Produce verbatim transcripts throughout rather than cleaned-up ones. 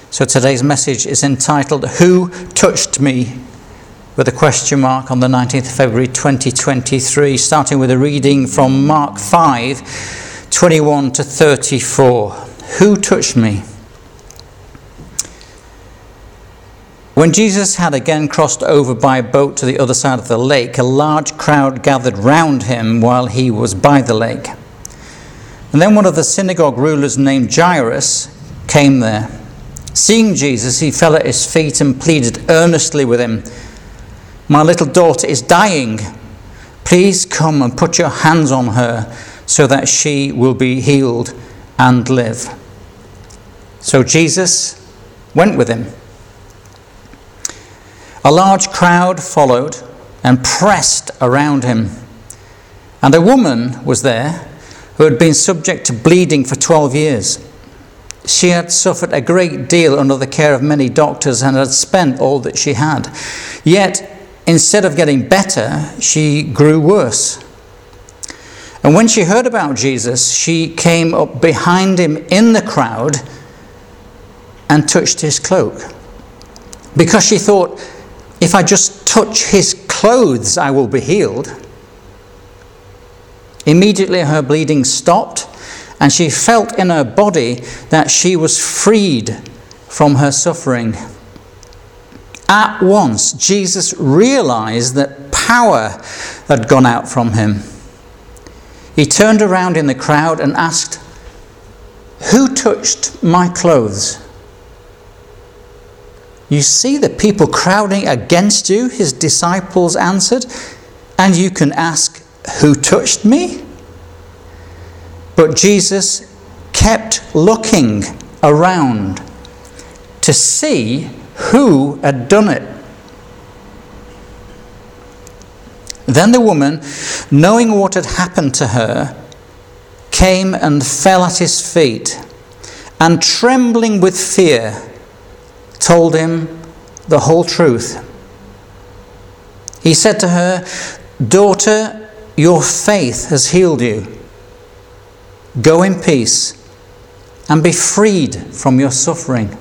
So today's message is entitled, Who Touched Me? With a question mark on the nineteenth of February twenty twenty-three, starting with a reading from Mark five, twenty-one to thirty-four. Who touched me? When Jesus had again crossed over by boat to the other side of the lake, a large crowd gathered round him while he was by the lake. And then one of the synagogue rulers named Jairus came there. Seeing Jesus, he fell at his feet and pleaded earnestly with him, "My little daughter is dying. Please come and put your hands on her so that she will be healed and live." So Jesus went with him. A large crowd followed and pressed around him. And a woman was there who had been subject to bleeding for twelve years. She had suffered a great deal under the care of many doctors and had spent all that she had. Yet, instead of getting better, she grew worse. And when she heard about Jesus, she came up behind him in the crowd and touched his cloak. Because she thought, if I just touch his clothes, I will be healed. Immediately her bleeding stopped, and she felt in her body that she was freed from her suffering. At once, Jesus realized that power had gone out from him. He turned around in the crowd and asked, "Who touched my clothes?" "You see the people crowding against you," his disciples answered, "and you can ask, 'Who touched me?'" But Jesus kept looking around to see who had done it. Then the woman, knowing what had happened to her, came and fell at his feet, and trembling with fear, told him the whole truth. He said to her, "Daughter, your faith has healed you. Go in peace and be freed from your suffering."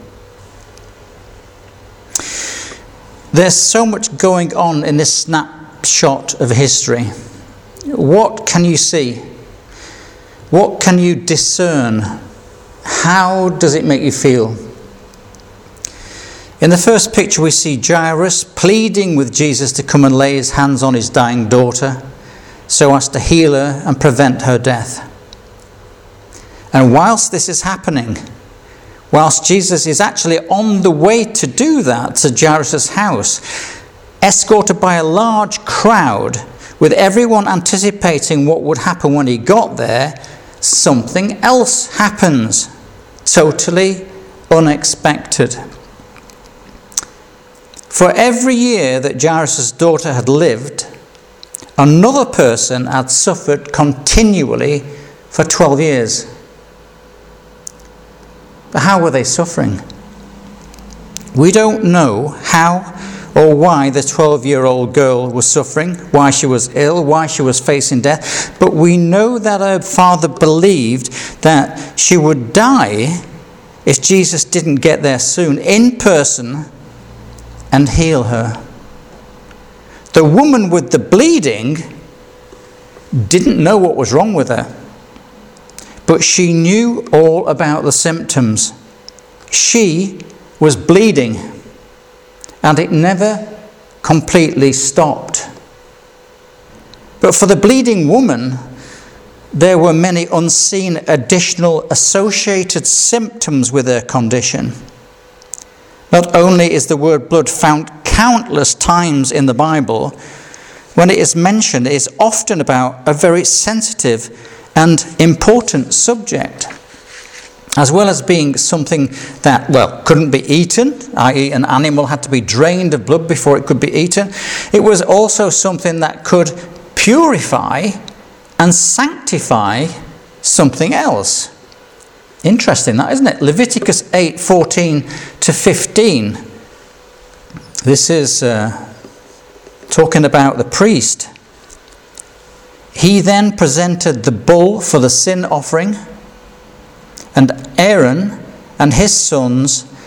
There's so much going on in this snapshot of history. What can you see? What can you discern? How does it make you feel? In the first picture we see Jairus pleading with Jesus to come and lay his hands on his dying daughter so as to heal her and prevent her death. And whilst this is happening, whilst Jesus is actually on the way to do that to Jairus' house, escorted by a large crowd, with everyone anticipating what would happen when he got there, something else happens, totally unexpected. For every year that Jairus' daughter had lived, another person had suffered continually for twelve years. But how were they suffering? We don't know how or why the twelve-year-old girl was suffering, why she was ill, why she was facing death, but we know that her father believed that she would die if Jesus didn't get there soon, in person, and heal her. The woman with the bleeding didn't know what was wrong with her, but she knew all about the symptoms. She was bleeding, and it never completely stopped. But for the bleeding woman, there were many unseen additional associated symptoms with her condition. Not only is the word blood found countless times in the Bible, when it is mentioned, it is often about a very sensitive and important subject, as well as being something that, well, couldn't be eaten, that is an animal had to be drained of blood before it could be eaten. It was also something that could purify and sanctify something else. Interesting, that, isn't it? Leviticus eight, fourteen to fifteen. This is uh, talking about the priest. He then presented the bull for the sin offering, and Aaron and his sons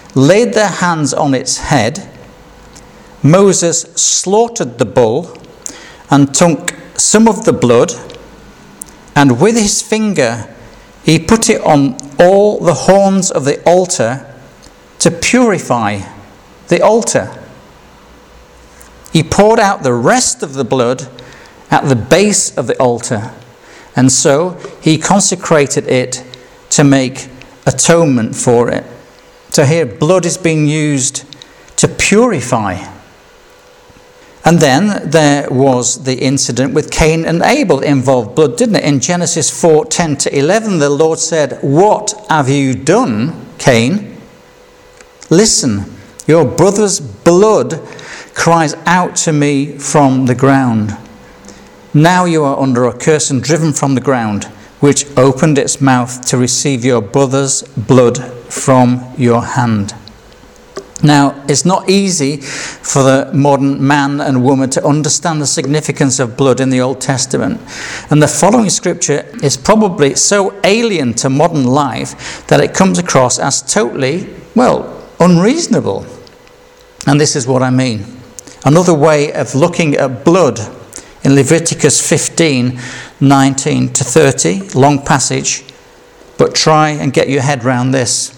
laid their hands on its head. Moses slaughtered the bull and took some of the blood, and with his finger he put it on all the horns of the altar to purify the altar. He poured out the rest of the blood at the base of the altar, and so he consecrated it to make atonement for it. So here blood is being used to purify. And then there was the incident with Cain and Abel involved blood, didn't it? In Genesis four, ten to eleven, the Lord said, "What have you done, Cain? Listen, your brother's blood cries out to me from the ground. Now you are under a curse and driven from the ground, which opened its mouth to receive your brother's blood from your hand." Now, it's not easy for the modern man and woman to understand the significance of blood in the Old Testament. And the following scripture is probably so alien to modern life that it comes across as totally, well, unreasonable. And this is what I mean. Another way of looking at blood in Leviticus fifteen, nineteen to thirty, long passage, but try and get your head round this.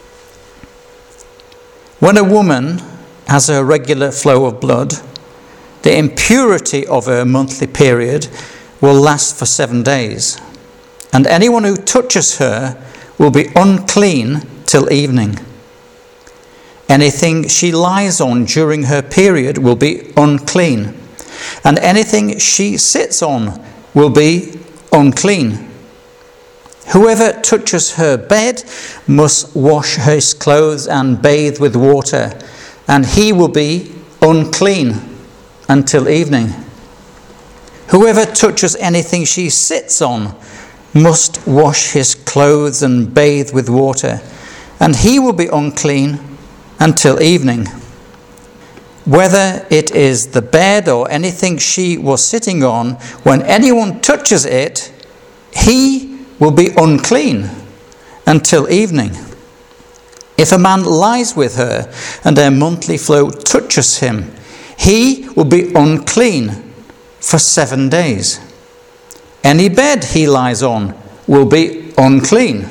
When a woman has a regular flow of blood, the impurity of her monthly period will last for seven days, and anyone who touches her will be unclean till evening. Anything she lies on during her period will be unclean, and anything she sits on will be unclean. Whoever touches her bed must wash his clothes and bathe with water, and he will be unclean until evening. Whoever touches anything she sits on must wash his clothes and bathe with water, and he will be unclean until evening. Whether it is the bed or anything she was sitting on, when anyone touches it, he will be unclean until evening. If a man lies with her and her monthly flow touches him, he will be unclean for seven days. Any bed he lies on will be unclean.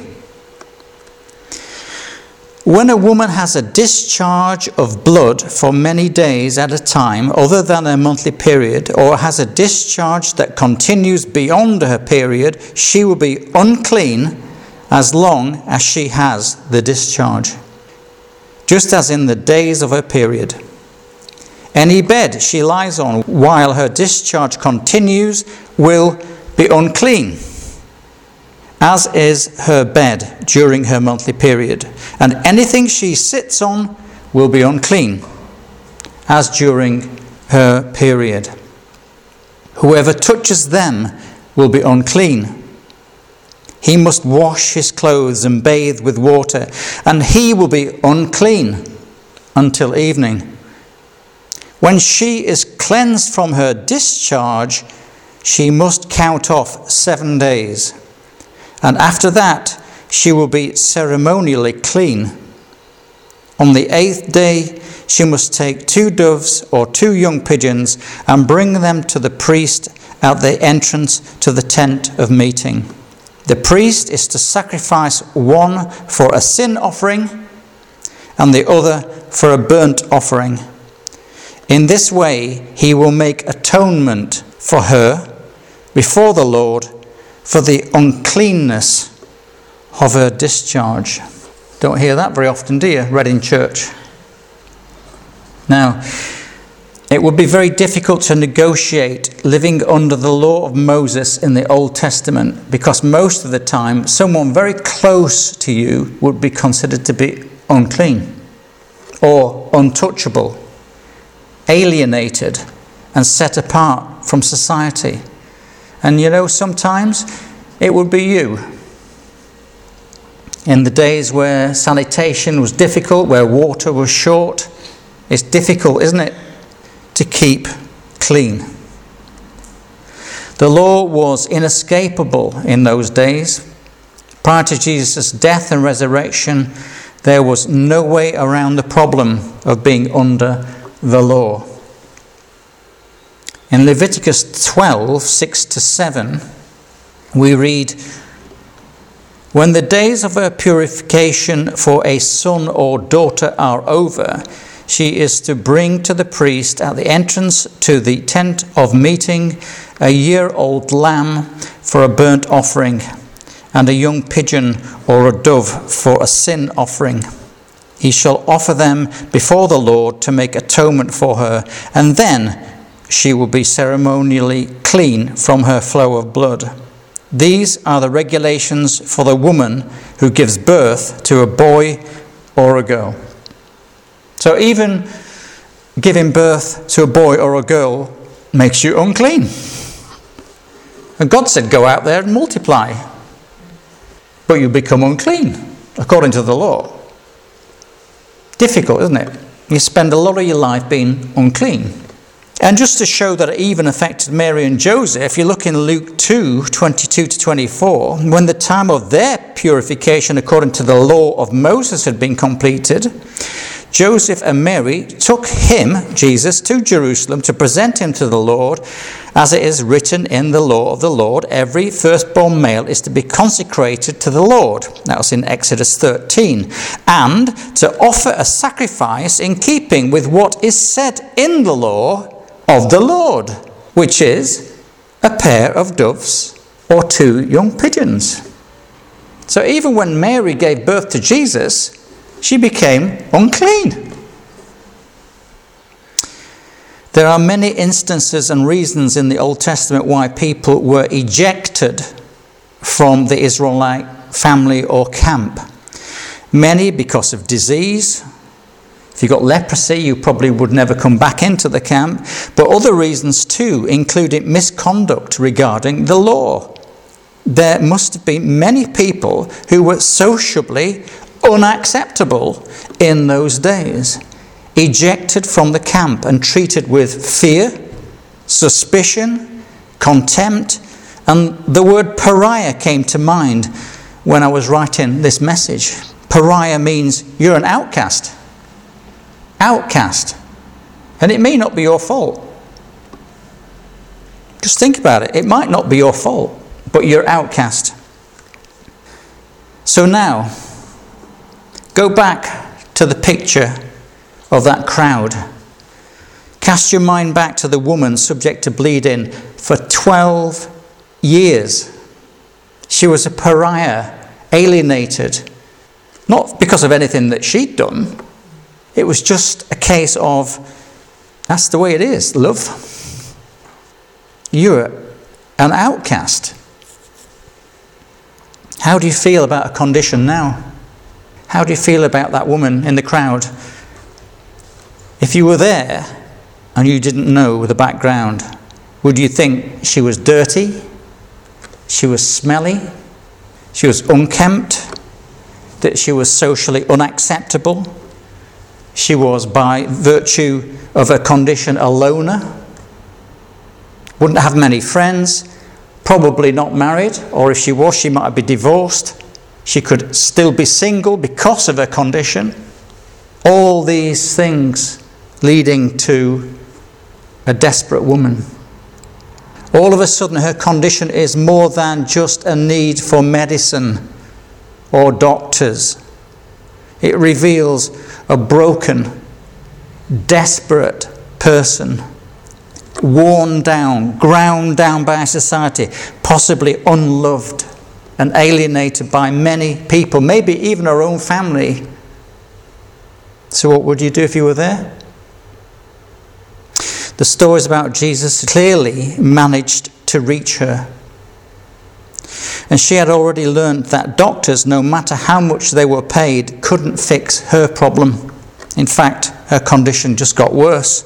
When a woman has a discharge of blood for many days at a time other than her monthly period, or has a discharge that continues beyond her period, she will be unclean as long as she has the discharge, just as in the days of her period. Any bed she lies on while her discharge continues will be unclean, as is her bed during her monthly period, and anything she sits on will be unclean, as during her period. Whoever touches them will be unclean. He must wash his clothes and bathe with water, and he will be unclean until evening. When she is cleansed from her discharge, she must count off seven days. And after that, she will be ceremonially clean. On the eighth day, she must take two doves or two young pigeons and bring them to the priest at the entrance to the tent of meeting. The priest is to sacrifice one for a sin offering and the other for a burnt offering. In this way, he will make atonement for her before the Lord for the uncleanness of her discharge. Don't hear that very often, do you, Reading Church? Now, it would be very difficult to negotiate living under the law of Moses in the Old Testament, because most of the time someone very close to you would be considered to be unclean or untouchable, alienated and set apart from society. And you know, sometimes it would be you. In the days where sanitation was difficult, where water was short, it's difficult, isn't it, to keep clean. The law was inescapable in those days. Prior to Jesus' death and resurrection, There was no way around the problem of being under the law. In Leviticus twelve, six to seven, we read, "When the days of her purification for a son or daughter are over, she is to bring to the priest at the entrance to the tent of meeting a year-old lamb for a burnt offering, and a young pigeon or a dove for a sin offering. He shall offer them before the Lord to make atonement for her, and then she will be ceremonially clean from her flow of blood. These are the regulations for the woman who gives birth to a boy or a girl." So even giving birth to a boy or a girl makes you unclean. And God said, go out there and multiply. But you become unclean, according to the law. Difficult, isn't it? You spend a lot of your life being unclean. And just to show that it even affected Mary and Joseph, you look in Luke two, twenty-two to twenty-four, when the time of their purification according to the law of Moses had been completed, Joseph and Mary took him, Jesus, to Jerusalem to present him to the Lord, as it is written in the law of the Lord, every firstborn male is to be consecrated to the Lord. That was in Exodus thirteen. And to offer a sacrifice in keeping with what is said in the law of the Lord, which is a pair of doves or two young pigeons. So even when Mary gave birth to Jesus, she became unclean. There are many instances and reasons in the Old Testament why people were ejected from the Israelite family or camp. Many because of disease. If you got leprosy, you probably would never come back into the camp. But other reasons too, including misconduct regarding the law. There must have been many people who were sociably unacceptable in those days, ejected from the camp and treated with fear, suspicion, contempt, and the word pariah came to mind when I was writing this message. Pariah means you're an outcast. Outcast. And it may not be your fault. Just think about it. It might not be your fault, but you're outcast. So now, go back to the picture of that crowd. Cast your mind back to the woman subject to bleeding for twelve years. She was a pariah, alienated, not because of anything that she'd done. It was just a case of, that's the way it is, love. You're an outcast. How do you feel about a condition now? How do you feel about that woman in the crowd? If you were there and you didn't know the background, would you think she was dirty? She was smelly? She was unkempt? That she was socially unacceptable? She was, by virtue of her condition, a loner? Wouldn't have many friends? Probably not married, or if she was, she might be divorced. She could still be single because of her condition. All these things leading to a desperate woman. All of a sudden her condition is more than just a need for medicine or doctors. It reveals a broken, desperate person, worn down, ground down by society, possibly unloved and alienated by many people, maybe even her own family. So what would you do if you were there? The stories about Jesus clearly managed to reach her. And she had already learned that doctors, no matter how much they were paid, couldn't fix her problem. In fact, her condition just got worse.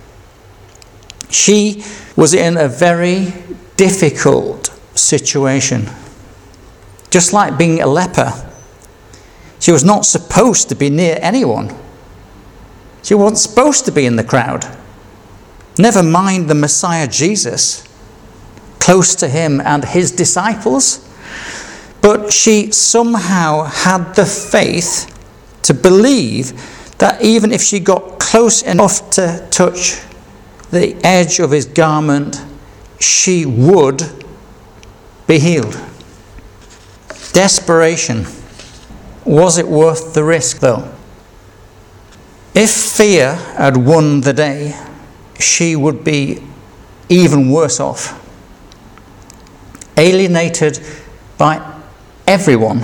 She was in a very difficult situation. Just like being a leper. She was not supposed to be near anyone. She wasn't supposed to be in the crowd. Never mind the Messiah Jesus, close to him and his disciples. But she somehow had the faith to believe that even if she got close enough to touch the edge of his garment, she would be healed. Desperation. Was it worth the risk, though? If fear had won the day, she would be even worse off. Alienated by everyone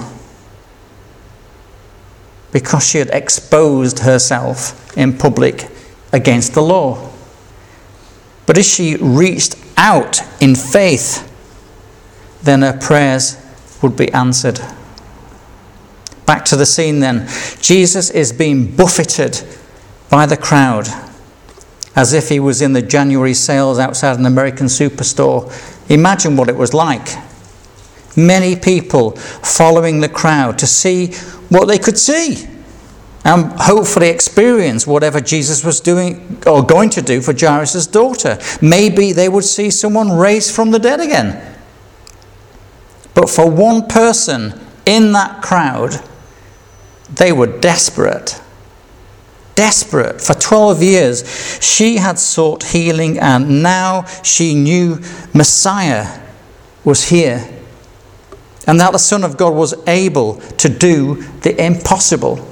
because she had exposed herself in public against the law. But if she reached out in faith, then her prayers would be answered. Back to the scene then. Jesus is being buffeted by the crowd as if he was in the January sales outside an American superstore. Imagine what it was like. Many people following the crowd to see what they could see and hopefully experience whatever Jesus was doing or going to do for Jairus' daughter. Maybe they would see someone raised from the dead again. But for one person in that crowd, they were desperate. Desperate. For twelve years, she had sought healing, and now she knew Messiah was here, and that the Son of God was able to do the impossible.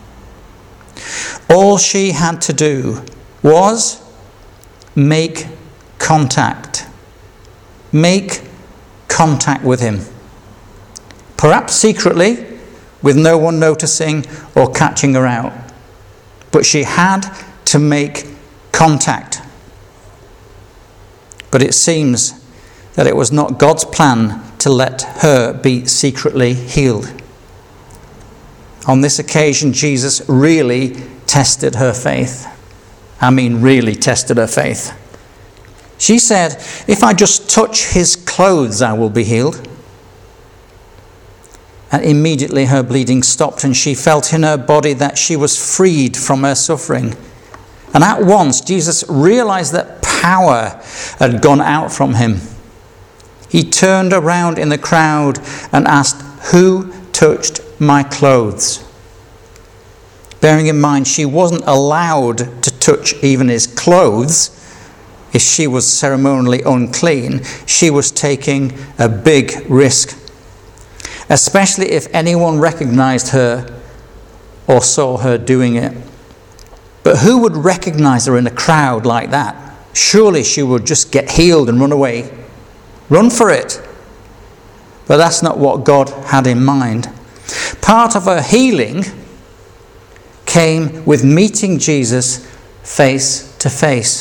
All she had to do was make contact. Make contact with him. Perhaps secretly, with no one noticing or catching her out. But she had to make contact. But it seems that it was not God's plan to let her be secretly healed. On this occasion, Jesus really tested her faith. I mean, really tested her faith. She said, "If I just touch his clothes, I will be healed." And immediately her bleeding stopped, and she felt in her body that she was freed from her suffering. And at once, Jesus realized that power had gone out from him. He turned around in the crowd and asked, "Who touched my clothes?" Bearing in mind, she wasn't allowed to touch even his clothes. If she was ceremonially unclean, she was taking a big risk, especially if anyone recognized her or saw her doing it. But who would recognize her in a crowd like that? Surely she would just get healed and run away. Run for it. But that's not what God had in mind. Part of her healing came with meeting Jesus face to face.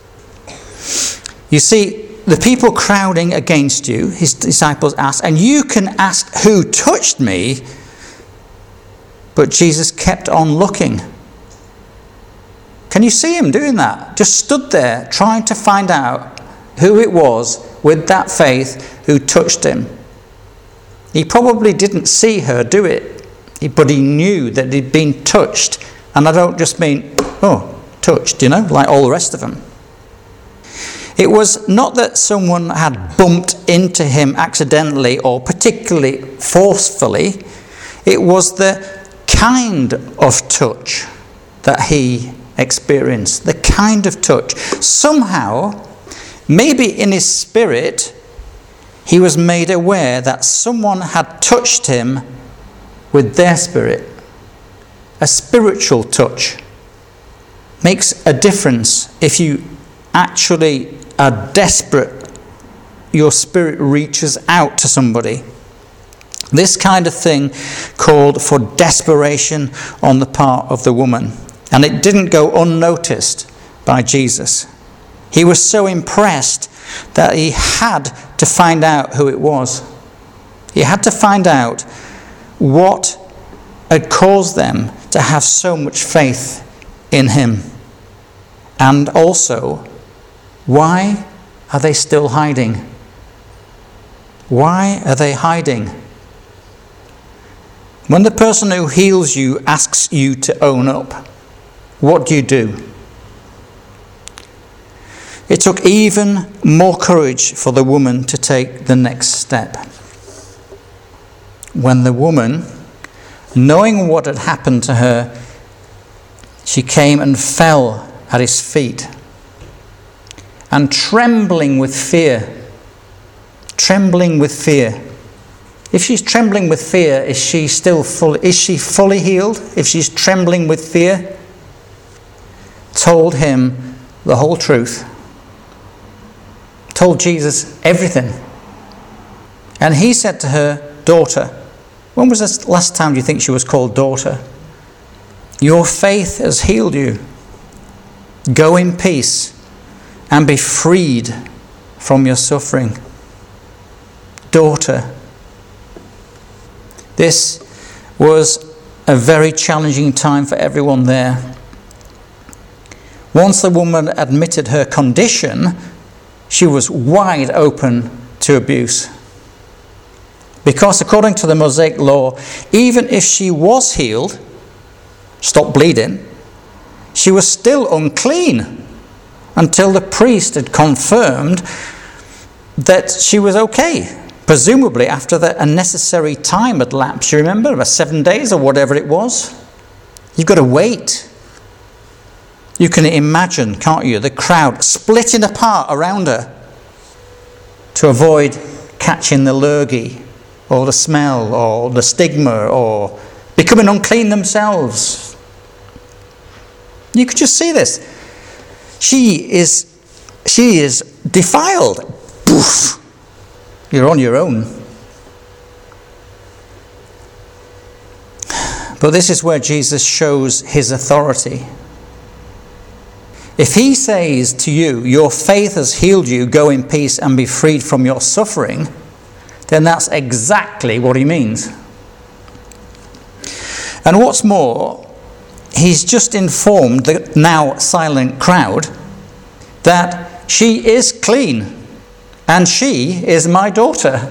You see, the people crowding against you, his disciples asked, and you can ask, "Who touched me?" But Jesus kept on looking. Can you see him doing that? Just stood there trying to find out who it was with that faith who touched him. He probably didn't see her do it, but he knew that he'd been touched. And I don't just mean, oh, touched, you know, like all the rest of them. It was not that someone had bumped into him accidentally or particularly forcefully. It was the kind of touch that he experienced. The kind of touch. Somehow, maybe in his spirit, he was made aware that someone had touched him with their spirit. A spiritual touch makes a difference. If you actually are desperate, your spirit reaches out to somebody. This kind of thing called for desperation on the part of the woman. And it didn't go unnoticed by Jesus. He was so impressed that he had to find out who it was. He had to find out what had caused them to have so much faith in him. And also, why are they still hiding? Why are they hiding? When the person who heals you asks you to own up, what do you do? It took even more courage for the woman to take the next step. When the woman Knowing what had happened to her, she came and fell at his feet. And trembling with fear, trembling with fear. If she's trembling with fear, is she still full? Is she fully healed? If she's trembling with fear, told him the whole truth. Told Jesus everything. And he said to her, "Daughter," when was the last time you think she was called daughter? "Your faith has healed you. Go in peace and be freed from your suffering." Daughter. This was a very challenging time for everyone there. Once the woman admitted her condition, she was wide open to abuse. Because according to the Mosaic law, even if she was healed, stopped bleeding, she was still unclean until the priest had confirmed that she was okay. Presumably after the unnecessary time had lapsed. You remember, about seven days or whatever it was? You've got to wait. You can imagine, can't you, the crowd splitting apart around her to avoid catching the lurgy or the smell or the stigma or becoming unclean themselves. You could just see this. She is, she is defiled. Poof. You're on your own. But this is where Jesus shows his authority. If he says to you, "Your faith has healed you, go in peace and be freed from your suffering," then that's exactly what he means. And what's more, he's just informed the now silent crowd that she is clean. And she is my daughter.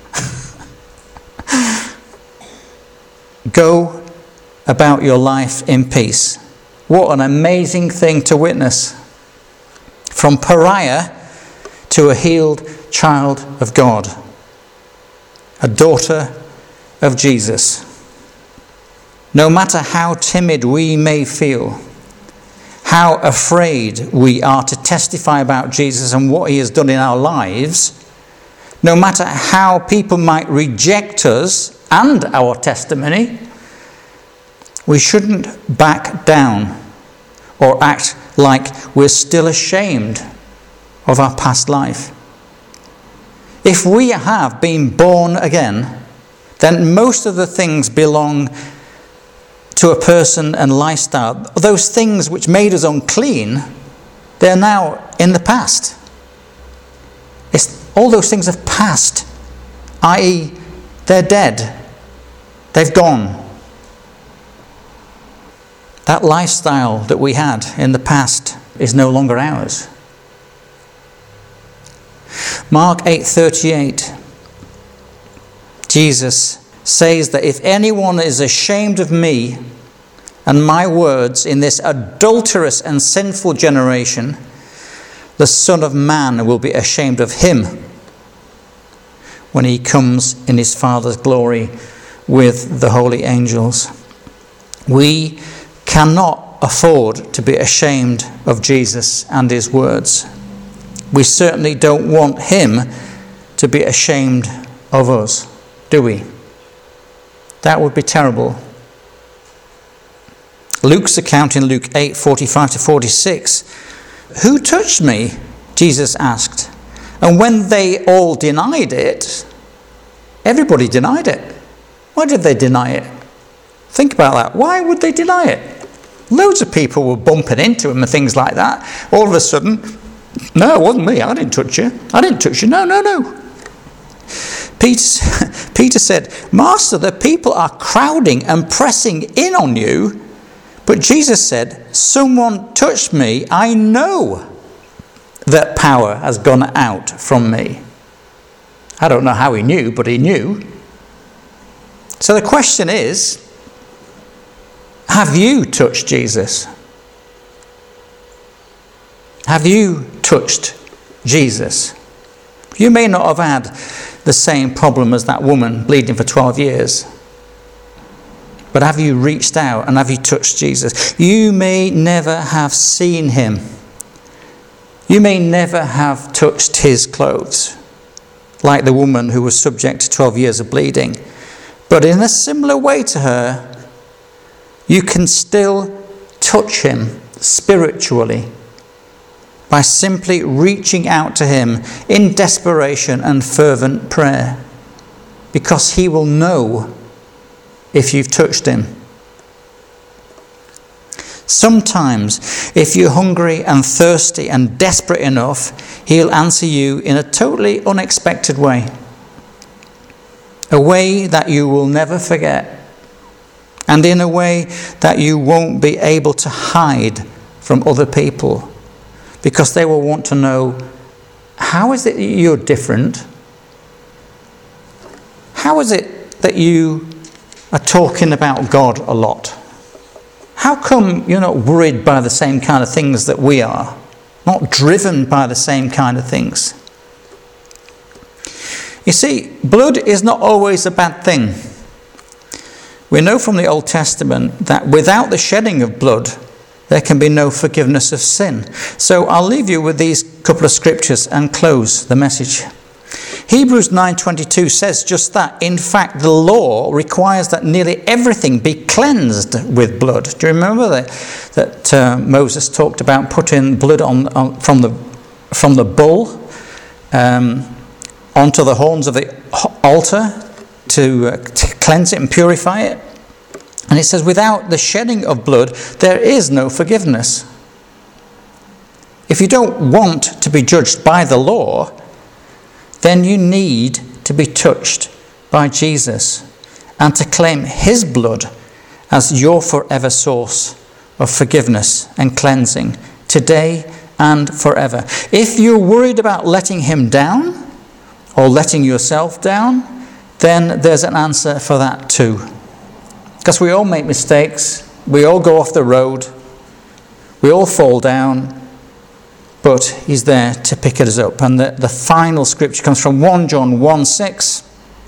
Go about your life in peace. What an amazing thing to witness. From pariah to a healed child of God. A daughter of Jesus. No matter how timid we may feel, how afraid we are to testify about Jesus and what he has done in our lives, no matter how people might reject us and our testimony, we shouldn't back down or act like we're still ashamed of our past life. If we have been born again, then most of the things belong to a person and lifestyle. Those things which made us unclean, they're now in the past. It's, all those things have passed, that is they're dead. They've gone. That lifestyle that we had in the past is no longer ours. Mark eight thirty-eight. Jesus says that if anyone is ashamed of me and my words in this adulterous and sinful generation, the Son of Man will be ashamed of him when he comes in his Father's glory with the holy angels. We cannot afford to be ashamed of Jesus and his words. We certainly don't want him to be ashamed of us, do we? That would be terrible. Luke's account in Luke eight forty-five to forty-six. "Who touched me?" Jesus asked. And when they all denied it, everybody denied it. Why did they deny it? Think about that. Why would they deny it? Loads of people were bumping into him and things like that. All of a sudden, "No, it wasn't me. I didn't touch you. I didn't touch you. No, no, no." Peter, Peter said, "Master, the people are crowding and pressing in on you." But Jesus said, "Someone touched me. I know that power has gone out from me." I don't know how he knew, but he knew. So the question is, have you touched Jesus? Have you touched Jesus? You may not have had the same problem as that woman bleeding for twelve years. but have you reached out and have you touched Jesus? You may never have seen him. You may never have touched his clothes, like the woman who was subject to twelve years of bleeding. But in a similar way to her, you can still touch him spiritually by simply reaching out to him in desperation and fervent prayer, because he will know if you've touched him. Sometimes, if you're hungry and thirsty and desperate enough, he'll answer you in a totally unexpected way. A way that you will never forget. And in a way that you won't be able to hide from other people. Because they will want to know, how is it you're different? How is it that you are talking about God a lot? How come you're not worried by the same kind of things that we are? Not driven by the same kind of things? You see, blood is not always a bad thing. We know from the Old Testament that without the shedding of blood, there can be no forgiveness of sin. So I'll leave you with these couple of scriptures and close the message. Hebrews nine twenty-two says just that. In fact, the law requires that nearly everything be cleansed with blood. Do you remember that, that uh, Moses talked about putting blood on, on from the from the bull um, onto the horns of the altar to, uh, to cleanse it and purify it? And it says, without the shedding of blood, there is no forgiveness. If you don't want to be judged by the law, then you need to be touched by Jesus and to claim his blood as your forever source of forgiveness and cleansing, today and forever. If you're worried about letting him down or letting yourself down, then there's an answer for that too. Because we all make mistakes, we all go off the road, we all fall down, but he's there to pick us up. And the, the final scripture comes from First John one six.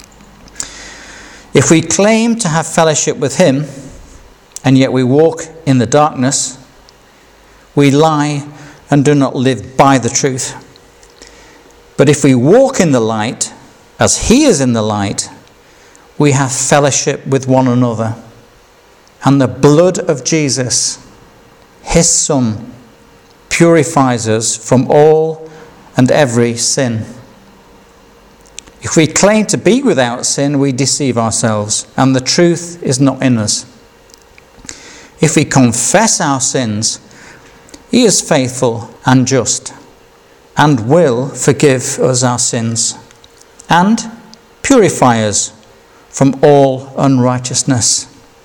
If we claim to have fellowship with him, and yet we walk in the darkness, we lie and do not live by the truth. But if we walk in the light, as he is in the light, we have fellowship with one another. And the blood of Jesus, his Son, purifies us from all and every sin. If we claim to be without sin, we deceive ourselves, and the truth is not in us. If we confess our sins, he is faithful and just, and will forgive us our sins, and purify us from all unrighteousness.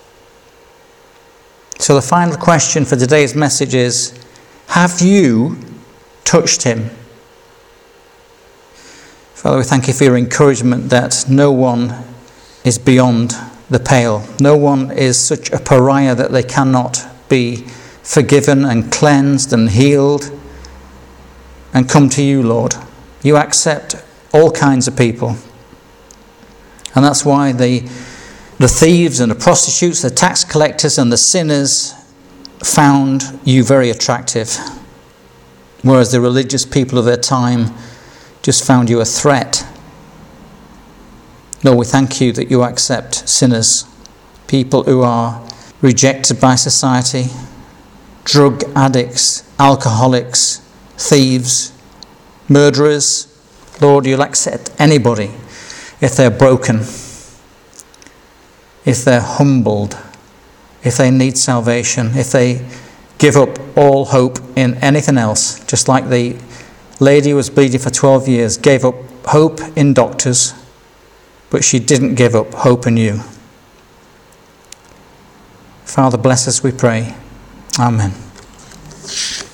So the final question for today's message is, have you touched him? Father, we thank you for your encouragement that no one is beyond the pale. No one is such a pariah that they cannot be forgiven and cleansed and healed and come to you, Lord. You accept all kinds of people. And that's why the, the thieves and the prostitutes, the tax collectors and the sinners found you very attractive, whereas the religious people of their time just found you a threat. Lord, we thank you that you accept sinners, people who are rejected by society, drug addicts, alcoholics, thieves, murderers. Lord, you'll accept anybody if they're broken, if they're humbled, if they need salvation, if they give up all hope in anything else, just like the lady who was bleeding for twelve years gave up hope in doctors, but she didn't give up hope in you. Father, bless us, we pray. Amen.